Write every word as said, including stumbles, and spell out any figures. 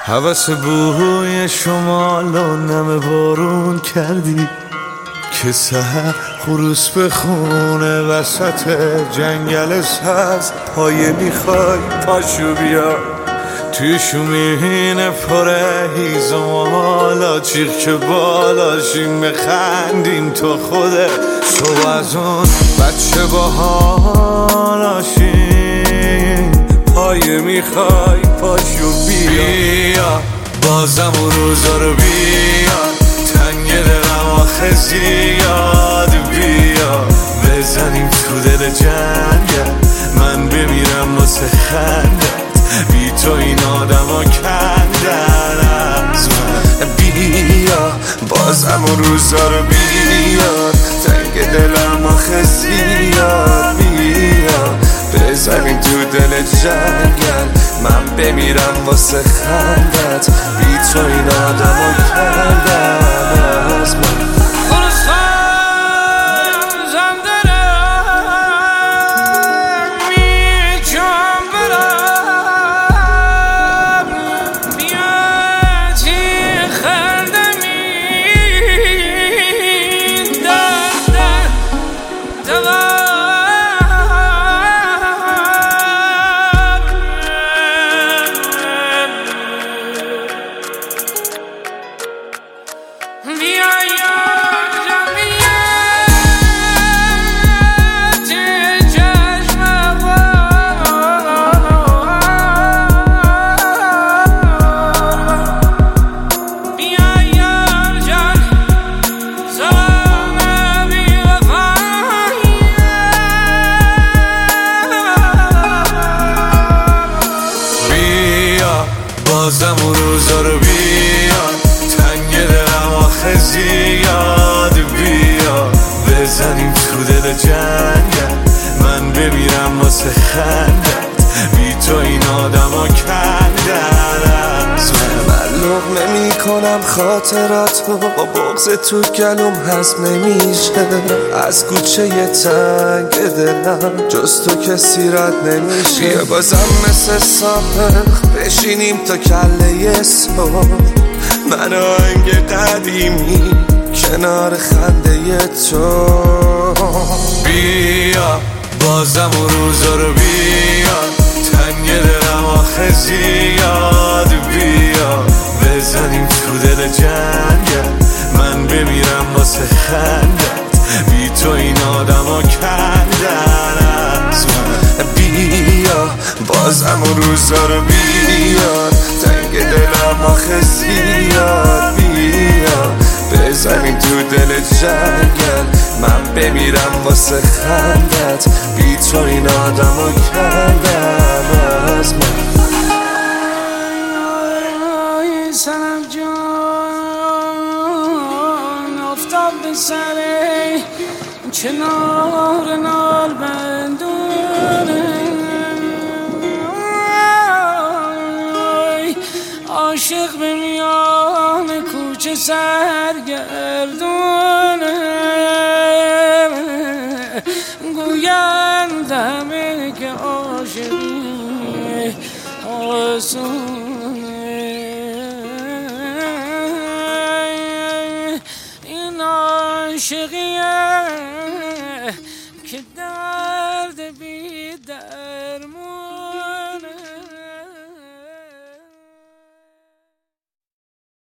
هوس بوی شمال و نم بارون کردی که سحر خروس بخونه وسط جنگل سبز. پایه میخوای پاشو بیا توی شومین پره هیزم حالا چیخ که بالاشیم بخندیم تو خوده شو از اون بچه با حالاشیم. پایه میخوای پاشو بیا بازم اون روزا رو بیا تنگ دلم آخه زیاد بیا بزنیم تو دل جنگل من بمیرم واسه خندت بی تو این آدم ها کندن از من. بیا بازم اون روزا رو بیا تنگ دلم آخه زیاد بیا بزنیم تو دل جنگل من بمیرم واسه خندت بی تو این آدم ها کندن از من. بازم اون روزا رو بیا تنگ دلم آخه زیاد بیا بزنیم تو دل جنگل من بمیرم واسه خندت بی تو این آدم ها کندن از من. من لقمه میکنم خاطراتو با بغض تو گلوم هضم نمیشه از کوچه ی تنگ دلم جز تو کسی رد نمیشه. بیا بازم مثل سابق بشینیم تا کله صبح من آهنگ قدیمی کنار خنده تو. بیا بازم اون روزا رو بیا تنگ دلم آخه زیاد بیا بزنیم تو دل جنگل من بمیرم واسه خندت بی تو این آدم ها کندن از من. بیا بازم اون روزا رو بیا تنگ دلم آخه زیاد بیا بزنیم تو دل جنگل من بمیرم واسه خندت بی تو این آدم ها کندن از من. سنم جان افتاد به سره کنار نال بندونه عاشق به میان کوچه سرگردونه گویند همه که عاشقی آسون